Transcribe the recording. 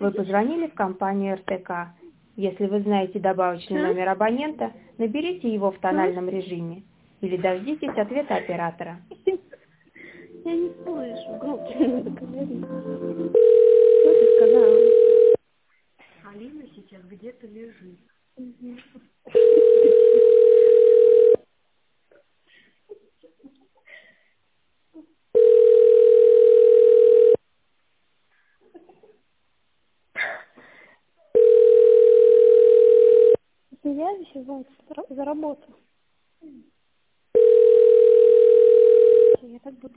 Вы позвонили в компанию РТК. Если вы знаете добавочный номер абонента, наберите его в тональном режиме или дождитесь ответа оператора. Я не слышу, громче надо говорить. Что ты сказала? Алина сейчас где-то лежит. Я вызываю за работу. Я так буду.